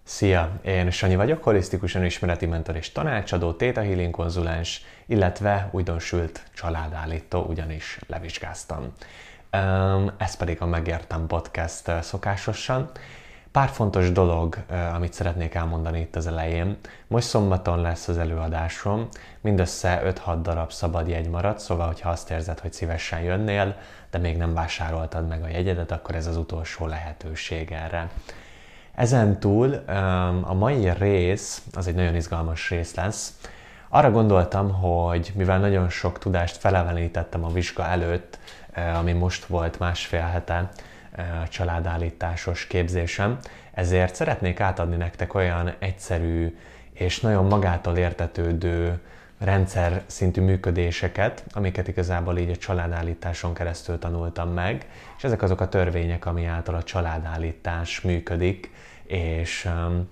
Szia! Én Sanyi vagyok, holisztikus önismereti mentor és tanácsadó, Theta Healing konzulens, illetve újdonsült családállító, ugyanis levizsgáztam. Ez pedig a Megértem Podcast szokásosan. Pár fontos dolog, amit szeretnék elmondani itt az elején. Most szombaton lesz az előadásom, mindössze 5-6 darab szabad jegy maradt, szóval hogyha azt érzed, hogy szívesen jönnél, de még nem vásároltad meg a jegyedet, akkor ez az utolsó lehetőség erre. Ezen túl a mai rész, az egy nagyon izgalmas rész lesz. Arra gondoltam, hogy mivel nagyon sok tudást felelevenítettem a vizsga előtt, ami most volt másfél hete a családállításos képzésem, ezért szeretnék átadni nektek olyan egyszerű és nagyon magától értetődő rendszer szintű működéseket, amiket igazából így a családállításon keresztül tanultam meg, és ezek azok a törvények, ami által a családállítás működik, és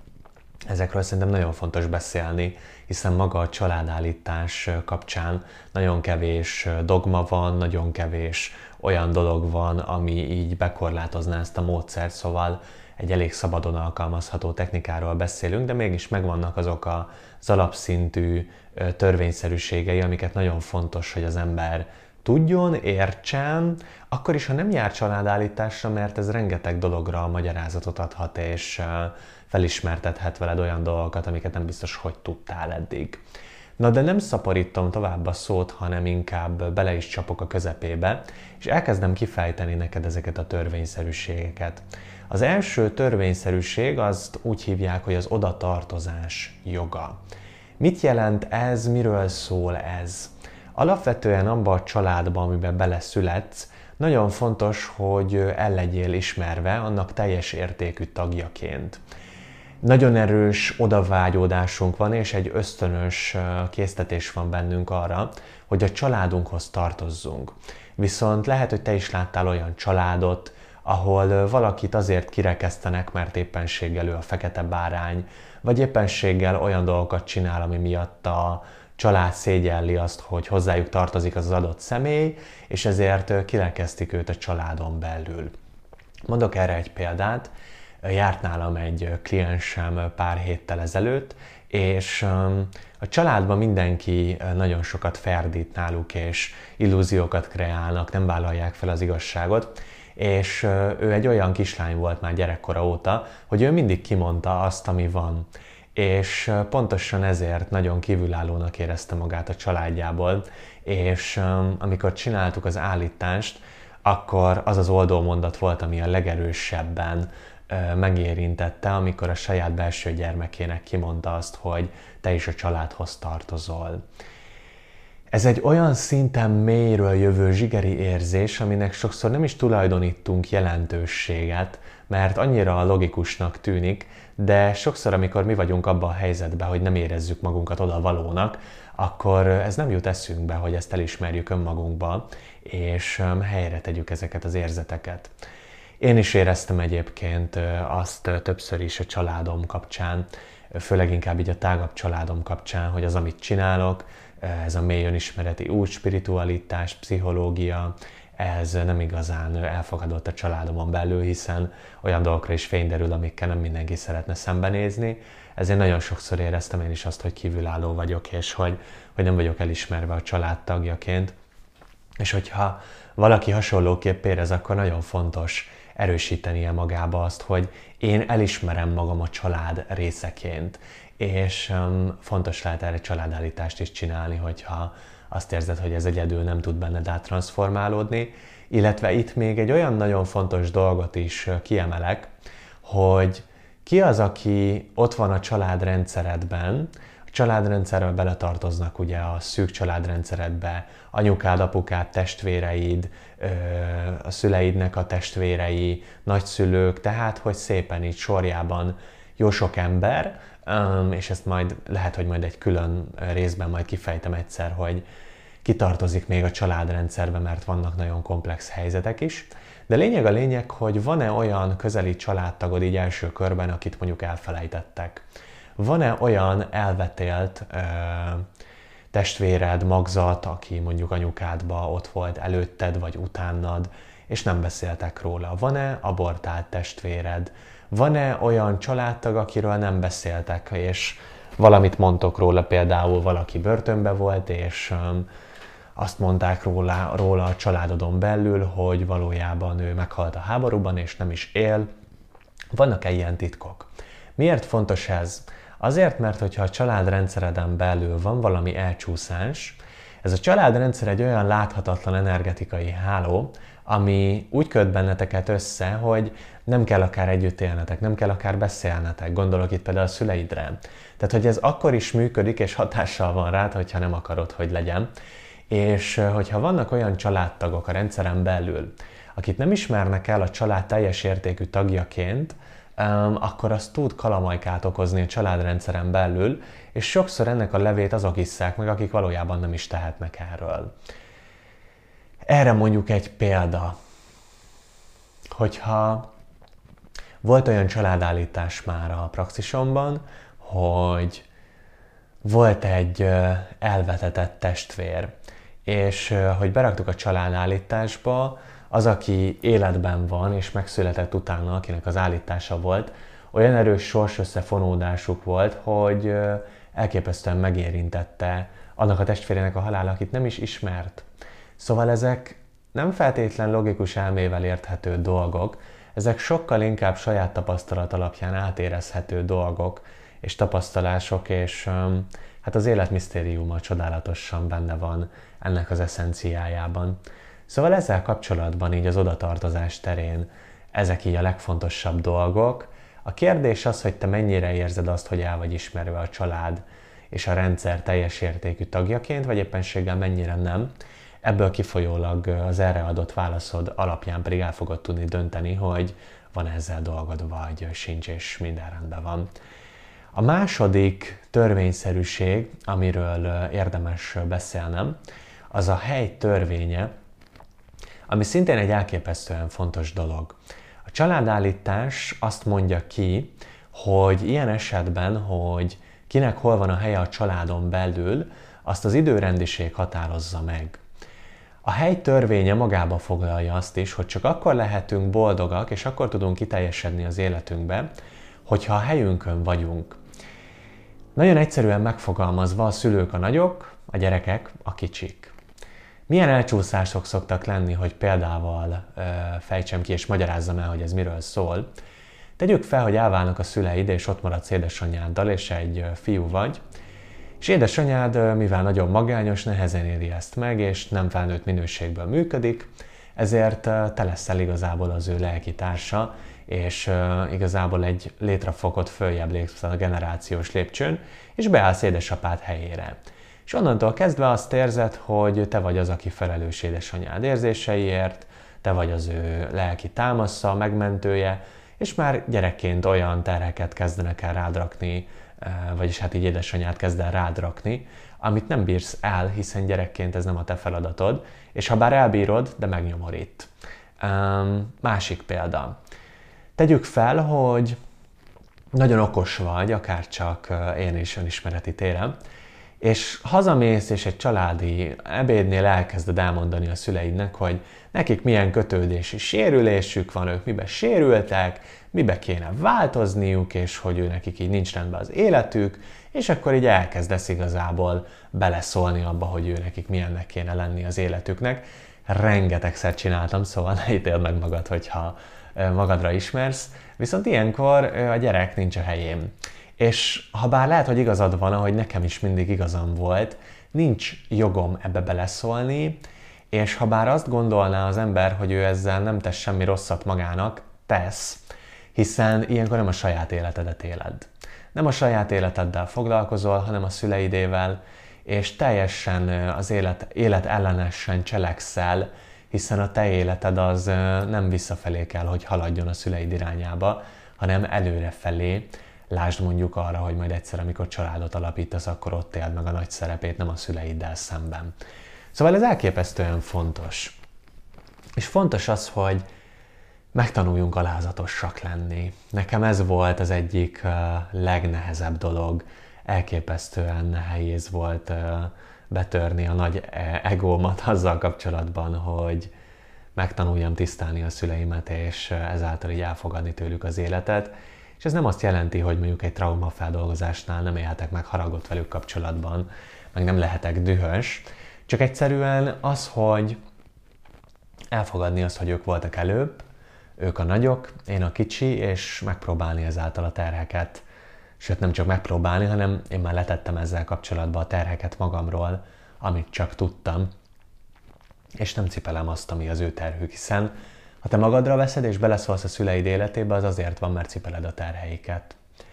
ezekről szerintem nagyon fontos beszélni, hiszen maga a családállítás kapcsán nagyon kevés dogma van, nagyon kevés olyan dolog van, ami így bekorlátozná ezt a módszert, szóval egy elég szabadon alkalmazható technikáról beszélünk, de mégis megvannak azok az alapszintű törvényszerűségei, amiket nagyon fontos, hogy az ember tudjon, értsen, akkor is, ha nem jár családállításra, mert ez rengeteg dologra magyarázatot adhat, és felismertethet veled olyan dolgokat, amiket nem biztos, hogy tudtál eddig. Na de nem szaporítom tovább a szót, hanem inkább bele is csapok a közepébe, és elkezdem kifejteni neked ezeket a törvényszerűségeket. Az első törvényszerűség azt úgy hívják, hogy az odatartozás joga. Mit jelent ez, miről szól ez? Alapvetően abban a családban, amiben beleszületsz, nagyon fontos, hogy el legyél ismerve annak teljes értékű tagjaként. Nagyon erős odavágyódásunk van, és egy ösztönös késztetés van bennünk arra, hogy a családunkhoz tartozzunk. Viszont lehet, hogy te is láttál olyan családot, ahol valakit azért kirekesztenek, mert éppenséggel ő a fekete bárány, vagy éppenséggel olyan dolgokat csinál, ami miatt a család szégyelli azt, hogy hozzájuk tartozik az adott személy, és ezért kirekesztik őt a családon belül. Mondok erre egy példát. Járt nálam egy kliensem pár héttel ezelőtt, és a családban mindenki nagyon sokat ferdít náluk, és illúziókat kreálnak, nem vállalják fel az igazságot, és ő egy olyan kislány volt már gyerekkora óta, hogy ő mindig kimondta azt, ami van. És pontosan ezért nagyon kívülállónak érezte magát a családjából, és amikor csináltuk az állítást, akkor az az oldómondat volt, ami a legerősebben megérintette, amikor a saját belső gyermekének kimondta azt, hogy te is a családhoz tartozol. Ez egy olyan szinten mélyről jövő zsigeri érzés, aminek sokszor nem is tulajdonítunk jelentőséget, mert annyira logikusnak tűnik, de sokszor, amikor mi vagyunk abban a helyzetben, hogy nem érezzük magunkat odavalónak, akkor ez nem jut eszünkbe, hogy ezt elismerjük önmagunkba, és helyre tegyük ezeket az érzeteket. Én is éreztem egyébként azt többször is a családom kapcsán, főleg inkább így a tágabb családom kapcsán, hogy az, amit csinálok, ez a mély önismereti út, spiritualitás, pszichológia, ez nem igazán elfogadott a családomon belül, hiszen olyan dolgokra is fény derül, amikkel nem mindenki szeretne szembenézni. Ezért nagyon sokszor éreztem én is azt, hogy kívülálló vagyok, és hogy nem vagyok elismerve a családtagjaként. És hogyha valaki hasonlóképp érez, akkor nagyon fontos erősítenie magába azt, hogy én elismerem magam a család részeként. És fontos lehet erre családállítást is csinálni, hogyha azt érzed, hogy ez egyedül nem tud benned áttranszformálódni. Illetve itt még egy olyan nagyon fontos dolgot is kiemelek, hogy ki az, aki ott van a családrendszeredben. A családrendszerrel beletartoznak ugye a szűk családrendszeredbe anyukád, apukád, testvéreid, a szüleidnek a testvérei, nagyszülők, tehát hogy szépen így sorjában jó sok ember, és ezt majd lehet, hogy majd egy külön részben majd kifejtem egyszer, hogy ki tartozik még a családrendszerbe, mert vannak nagyon komplex helyzetek is. De lényeg a lényeg, hogy van-e olyan közeli családtagod így első körben, akit mondjuk elfelejtettek. Van-e olyan elvetélt testvéred, magzat, aki mondjuk anyukádba ott volt előtted vagy utánad, és nem beszéltek róla. Van-e abortált testvéred? Van-e olyan családtag, akiről nem beszéltek, és valamit mondtok róla, például valaki börtönbe volt, és azt mondták róla a családodon belül, hogy valójában ő meghalt a háborúban, és nem is él. Vannak-e ilyen titkok? Miért fontos ez? Azért, mert hogyha a családrendszereden belül van valami elcsúszás, ez a családrendszer egy olyan láthatatlan energetikai háló, ami úgy köt benneteket össze, hogy nem kell akár együtt élnetek, nem kell akár beszélnetek, gondolok itt például a szüleidre. Tehát, hogy ez akkor is működik, és hatással van rád, hogyha nem akarod, hogy legyen. És hogyha vannak olyan családtagok a rendszeren belül, akit nem ismernek el a család teljes értékű tagjaként, akkor az tud kalamajkát okozni a családrendszeren belül, és sokszor ennek a levét azok isszák meg, akik valójában nem is tehetnek erről. Erre mondjuk egy példa, hogyha volt olyan családállítás már a praxisomban, hogy volt egy elvetetett testvér, és hogy beraktuk a családállításba, az, aki életben van és megszületett utána, akinek az állítása volt, olyan erős sorsösszefonódásuk volt, hogy elképesztően megérintette annak a testvérének a halála, akit nem is ismert. Szóval ezek nem feltétlen logikus elmével érthető dolgok, ezek sokkal inkább saját tapasztalat alapján átérezhető dolgok és tapasztalások, és hát az élet misztériuma csodálatosan benne van ennek az eszenciájában. Szóval ezzel kapcsolatban így az odatartozás terén ezek így a legfontosabb dolgok. A kérdés az, hogy te mennyire érzed azt, hogy el vagy ismerve a család és a rendszer teljes értékű tagjaként, vagy éppenséggel mennyire nem. Ebből kifolyólag az erre adott válaszod alapján pedig el fogod tudni dönteni, hogy van ezzel dolgod, vagy sincs, és minden rendben van. A második törvényszerűség, amiről érdemes beszélnem, az a hely törvénye, ami szintén egy elképesztően fontos dolog. A családállítás azt mondja ki, hogy ilyen esetben, hogy kinek hol van a helye a családon belül, azt az időrendiség határozza meg. A hely törvénye magába foglalja azt is, hogy csak akkor lehetünk boldogak, és akkor tudunk kiteljesedni az életünkbe, hogyha a helyünkön vagyunk. Nagyon egyszerűen megfogalmazva, a szülők a nagyok, a gyerekek a kicsik. Milyen elcsúszások szoktak lenni, hogy példával fejtsem ki és magyarázzam el, hogy ez miről szól. Tegyük fel, hogy elválnak a szüleid, és ott maradsz édesanyáddal, és egy fiú vagy, és édesanyád, mivel nagyon magányos, nehezen éri ezt meg, és nem felnőtt minőségből működik, ezért te leszel igazából az ő lelki társa, és igazából egy létrefokot följebb lépsz a generációs lépcsőn, és beállsz édesapád helyére. És onnantól kezdve azt érzed, hogy te vagy az, aki felelős édesanyád érzéseiért, te vagy az ő lelki támasza, megmentője, és már gyerekként olyan terheket kezdenek el rád rakni, vagyis hát így édesanyád kezd el rád rakni, amit nem bírsz el, hiszen gyerekként ez nem a te feladatod, és ha bár elbírod, de megnyomorít. Másik példa. Tegyük fel, hogy nagyon okos vagy, akár csak én is önismereti téren, és hazamész, és egy családi ebédnél elkezded elmondani a szüleidnek, hogy nekik milyen kötődési sérülésük van, ők mibe sérültek, mibe kéne változniuk, és hogy ő nekik így nincs rendben az életük, és akkor így elkezdesz igazából beleszólni abba, hogy ő nekik milyennek kéne lenni az életüknek. Rengetegszer csináltam, szóval ne ítéld meg magad, hogyha magadra ismersz, viszont ilyenkor a gyerek nincs a helyén. És ha bár lehet, hogy igazad van, ahogy nekem is mindig igazam volt, nincs jogom ebbe beleszólni, és ha bár azt gondolná az ember, hogy ő ezzel nem tesz semmi rosszat magának, tesz, hiszen ilyenkor nem a saját életedet éled. Nem a saját életeddel foglalkozol, hanem a szüleidével, és teljesen az élet ellenesen cselekszel, hiszen a te életed az nem visszafelé kell, hogy haladjon a szüleid irányába, hanem előrefelé. Lásd mondjuk arra, hogy majd egyszer, amikor családot alapítasz, akkor ott éld meg a nagy szerepét, nem a szüleiddel szemben. Szóval ez elképesztően fontos. És fontos az, hogy megtanuljunk alázatosak lenni. Nekem ez volt az egyik legnehezebb dolog. Elképesztően nehéz volt betörni a nagy egómat azzal kapcsolatban, hogy megtanuljam tisztelni a szüleimet, és ezáltal így elfogadni tőlük az életet. És ez nem azt jelenti, hogy mondjuk egy traumafeldolgozásnál nem élhetek meg haragot velük kapcsolatban, meg nem lehetek dühös, csak egyszerűen az, hogy elfogadni azt, hogy ők voltak előbb, ők a nagyok, én a kicsi, és megpróbálni ezáltal a terheket. Sőt, nem csak megpróbálni, hanem én már letettem ezzel kapcsolatban a terheket magamról, amit csak tudtam, és nem cipelem azt, ami az ő terhük, hiszen ha te magadra veszed és beleszólsz a szüleid életébe, az azért van, mert cipeled a terheiket.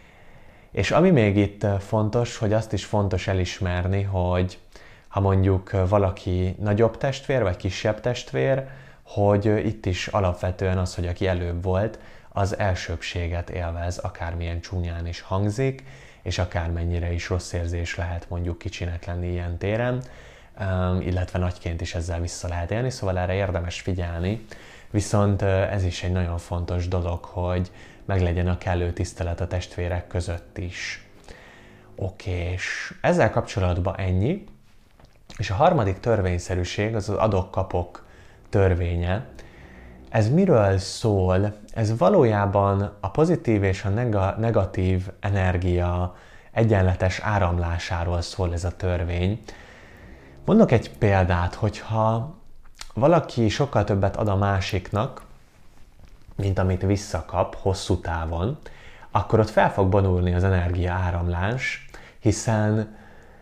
És ami még itt fontos, hogy azt is fontos elismerni, hogy ha mondjuk valaki nagyobb testvér, vagy kisebb testvér, hogy itt is alapvetően az, hogy aki előbb volt, az elsőbbséget élvez, akármilyen csúnyán is hangzik, és akármennyire is rossz érzés lehet mondjuk kicsinek lenni ilyen téren, illetve nagyként is ezzel vissza lehet élni, szóval erre érdemes figyelni. Viszont ez is egy nagyon fontos dolog, hogy meglegyen a kellő tisztelet a testvérek között is. Oké, és ezzel kapcsolatban ennyi. És a harmadik törvényszerűség az adok-kapok törvénye. Ez miről szól? Ez valójában a pozitív és a negatív energia egyenletes áramlásáról szól ez a törvény. Mondok egy példát, hogyha valaki sokkal többet ad a másiknak, mint amit visszakap hosszú távon, akkor ott fel fog vonulni az energia áramlás, hiszen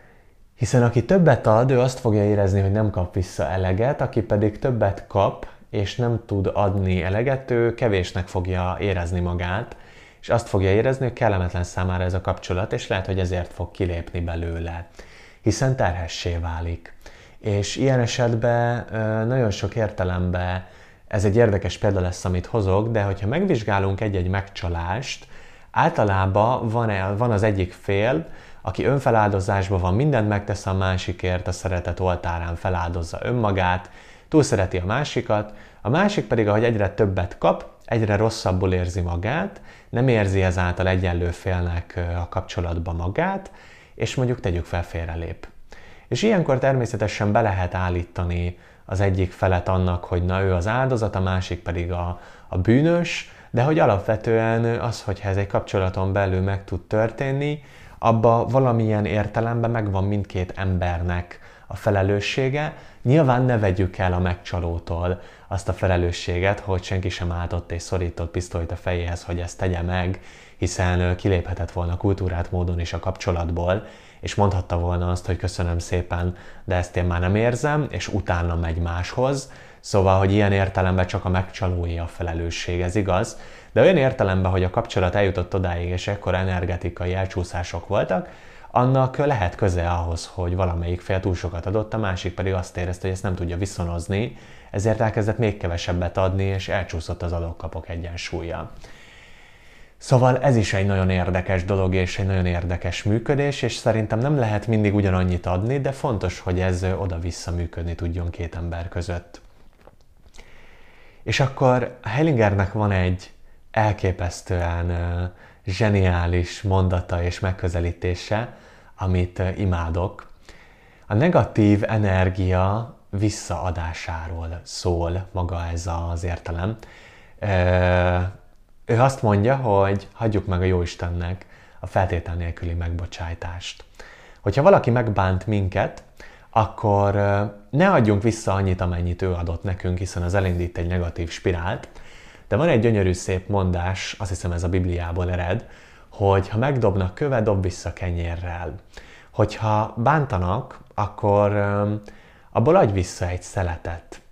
aki többet ad, ő azt fogja érezni, hogy nem kap vissza eleget, aki pedig többet kap, és nem tud adni eleget, ő kevésnek fogja érezni magát, és azt fogja érezni, hogy kellemetlen számára ez a kapcsolat, és lehet, hogy ezért fog kilépni belőle, hiszen terhessé válik. És ilyen esetben nagyon sok értelemben ez egy érdekes példa lesz, amit hozok, de hogyha megvizsgálunk egy-egy megcsalást, általában van az egyik fél, aki önfeláldozásban van, mindent megtesz a másikért, a szeretet oltárán feláldozza önmagát, túl szereti a másikat, a másik pedig, ahogy egyre többet kap, egyre rosszabbul érzi magát, nem érzi ezáltal egyenlő félnek a kapcsolatban magát, és mondjuk tegyük fel félrelép. És ilyenkor természetesen be lehet állítani az egyik felet annak, hogy na ő az áldozat, a másik pedig a bűnös, de hogy alapvetően az, hogyha ez egy kapcsolaton belül meg tud történni, abba valamilyen értelemben megvan mindkét embernek a felelőssége. Nyilván ne vegyük el a megcsalótól azt a felelősséget, hogy senki sem álltott és szorított pisztolyt a fejéhez, hogy ezt tegye meg, hiszen kiléphetett volna kultúrát módon is a kapcsolatból, és mondhatta volna azt, hogy köszönöm szépen, de ezt én már nem érzem, és utána megy máshoz. Szóval, hogy ilyen értelemben csak a megcsalói a felelősség, ez igaz, de olyan értelemben, hogy a kapcsolat eljutott odáig, és ekkora energetikai elcsúszások voltak, annak lehet köze ahhoz, hogy valamelyik fél túl sokat adott, a másik pedig azt érezte, hogy ezt nem tudja viszonozni, ezért elkezdett még kevesebbet adni, és elcsúszott az adok-kapok egyensúlya. Szóval ez is egy nagyon érdekes dolog, és egy nagyon érdekes működés, és szerintem nem lehet mindig ugyanannyit adni, de fontos, hogy ez oda-vissza működni tudjon két ember között. És akkor Hellingernek van egy elképesztően zseniális mondata és megközelítése, amit imádok. A negatív energia visszaadásáról szól maga ez az értelem. Ő azt mondja, hogy hagyjuk meg a Jóistennek a feltétel nélküli megbocsájtást. Hogyha valaki megbánt minket, akkor ne adjunk vissza annyit, amennyit ő adott nekünk, hiszen az elindít egy negatív spirált. De van egy gyönyörű szép mondás, azt hiszem ez a Bibliából ered, hogy ha megdobnak köve, dob vissza kenyérrel. Hogyha bántanak, akkor abból adj vissza egy szeletet.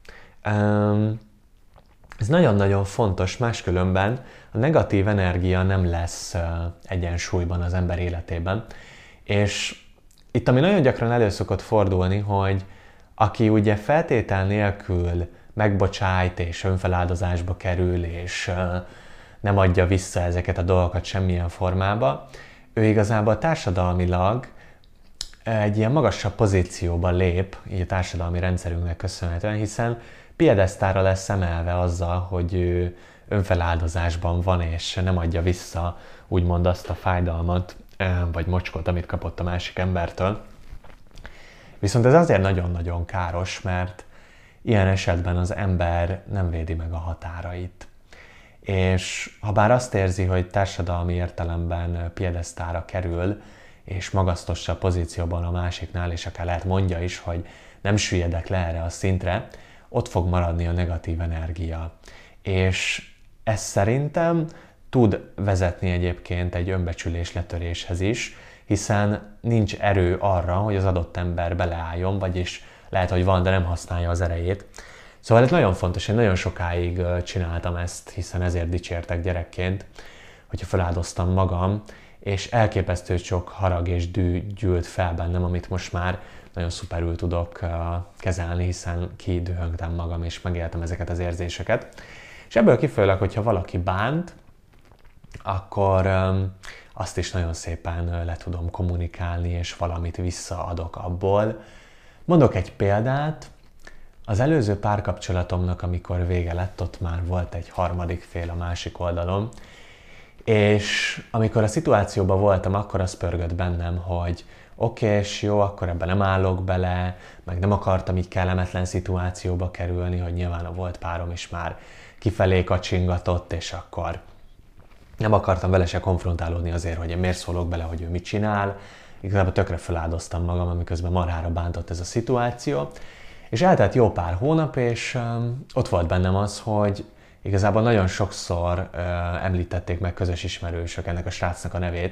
Ez nagyon-nagyon fontos, máskülönben a negatív energia nem lesz egyensúlyban az ember életében. És itt, ami nagyon gyakran elő szokott fordulni, hogy aki ugye feltétel nélkül megbocsájt és önfeláldozásba kerül, és nem adja vissza ezeket a dolgokat semmilyen formába, ő igazából társadalmilag egy ilyen magasabb pozícióba lép, így a társadalmi rendszerünknek köszönhetően, hiszen piedesztára lesz emelve azzal, hogy ő önfeláldozásban van, és nem adja vissza úgymond azt a fájdalmat, vagy mocskot, amit kapott a másik embertől. Viszont ez azért nagyon-nagyon káros, mert ilyen esetben az ember nem védi meg a határait. És ha bár azt érzi, hogy társadalmi értelemben piedesztára kerül, és magasztossa a pozícióban a másiknál, és akár lehet mondja is, hogy nem süllyedek le erre a szintre, ott fog maradni a negatív energia. És ez szerintem tud vezetni egyébként egy önbecsülés letöréshez is, hiszen nincs erő arra, hogy az adott ember beleálljon, vagyis lehet, hogy van, de nem használja az erejét. Szóval ez nagyon fontos, én nagyon sokáig csináltam ezt, hiszen ezért dicsértek gyerekként, hogyha feláldoztam magam, és elképesztő sok harag és dű gyűlt fel bennem, amit most már nagyon szuperül tudok kezelni, hiszen kidühöngtem magam, és megéltem ezeket az érzéseket. És ebből kifolyólag, hogyha valaki bánt, akkor azt is nagyon szépen le tudom kommunikálni, és valamit visszaadok abból. Mondok egy példát. Az előző párkapcsolatomnak, amikor vége lett, ott már volt egy harmadik fél a másik oldalon, és amikor a szituációban voltam, akkor az pörgött bennem, hogy oké, és jó, akkor ebben nem állok bele, meg nem akartam így kellemetlen szituációba kerülni, hogy nyilván a volt párom is már kifelé kacsingatott, és akkor nem akartam vele se konfrontálódni azért, hogy én miért szólok bele, hogy ő mit csinál. Igazából tökre feláldoztam magam, amiközben marhára bántott ez a szituáció. És eltelt jó pár hónap, és ott volt bennem az, hogy igazából nagyon sokszor említették meg közös ismerősök ennek a srácnak a nevét.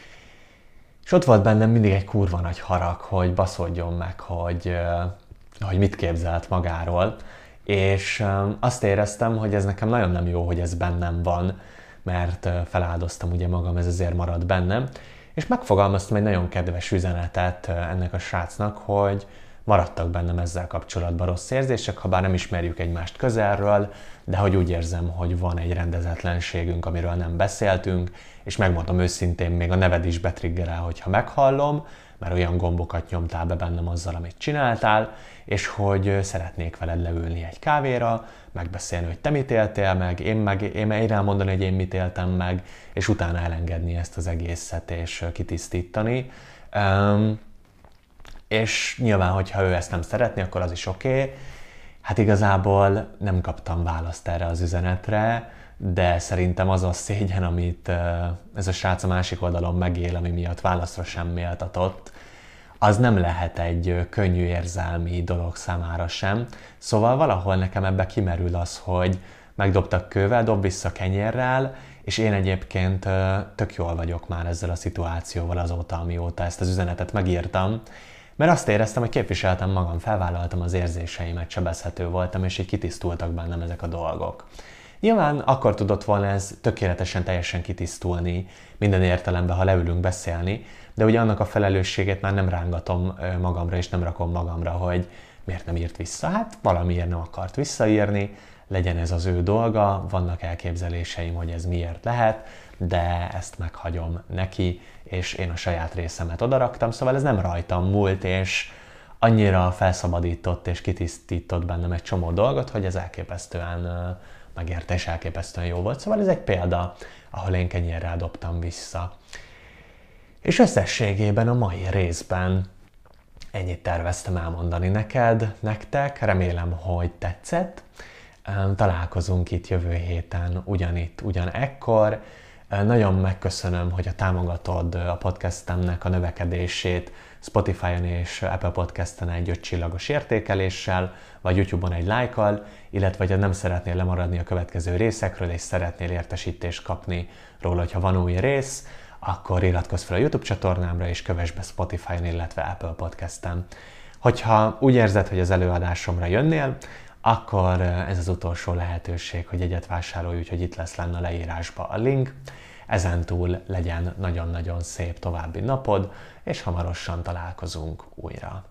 És ott volt bennem mindig egy kurva nagy harag, hogy baszódjon meg, hogy mit képzelt magáról. És azt éreztem, hogy ez nekem nagyon nem jó, hogy ez bennem van, mert feláldoztam ugye magam, ez azért maradt bennem. És megfogalmaztam egy nagyon kedves üzenetet ennek a srácnak, hogy maradtak bennem ezzel kapcsolatban rossz érzések, ha bár nem ismerjük egymást közelről, de hogy úgy érzem, hogy van egy rendezetlenségünk, amiről nem beszéltünk, és megmondom őszintén, még a neved is betriggerel, hogyha meghallom, mert olyan gombokat nyomtál be bennem azzal, amit csináltál, és hogy szeretnék veled leülni egy kávéra, megbeszélni, hogy te mit éltél meg, én elmondani, hogy én mit éltem meg, és utána elengedni ezt az egészet, és kitisztítani. És nyilván, hogyha ő ezt nem szeretné, akkor az is oké. Hát igazából nem kaptam választ erre az üzenetre, de szerintem az a szégyen, amit ez a srác a másik oldalon megél, ami miatt válaszra sem méltatott, az nem lehet egy könnyű érzelmi dolog számára sem. Szóval valahol nekem ebbe kimerül az, hogy megdobtak kővel, dob vissza kenyérrel, és én egyébként tök jól vagyok már ezzel a szituációval azóta, amióta ezt az üzenetet megírtam, mert azt éreztem, hogy képviseltem magam, felvállaltam az érzéseimet, sebezhető voltam, és így kitisztultak bennem ezek a dolgok. Nyilván akkor tudott volna ez tökéletesen, teljesen kitisztulni minden értelemben, ha leülünk beszélni, de ugye annak a felelősségét már nem rángatom magamra, és nem rakom magamra, hogy miért nem írt vissza. Hát valamiért nem akart visszaírni, legyen ez az ő dolga, vannak elképzeléseim, hogy ez miért lehet, de ezt meghagyom neki, és én a saját részemet odaraktam, szóval ez nem rajtam múlt, és annyira felszabadított és kitisztított bennem egy csomó dolgot, hogy ez elképesztően megérte és elképesztően jó volt. Szóval ez egy példa, ahol én kenyérrel dobtam vissza. És összességében a mai részben ennyit terveztem elmondani nektek, remélem, hogy tetszett. Találkozunk itt jövő héten ugyanekkor. Nagyon megköszönöm, hogy támogatod a podcastemnek a növekedését Spotify-on és Apple Podcasten egy 5 csillagos értékeléssel, vagy YouTube-on egy lájkkal, illetve ha nem szeretnél lemaradni a következő részekről, és szeretnél értesítést kapni róla, hogyha van új rész, akkor iratkozz fel a YouTube csatornámra, és kövess be Spotify-on, illetve Apple Podcasten. Hogyha úgy érzed, hogy az előadásomra jönnél, akkor ez az utolsó lehetőség, hogy egyet vásárolj, úgyhogy itt lesz lenne a leírásba a link. Ezentúl legyen nagyon-nagyon szép további napod, és hamarosan találkozunk újra.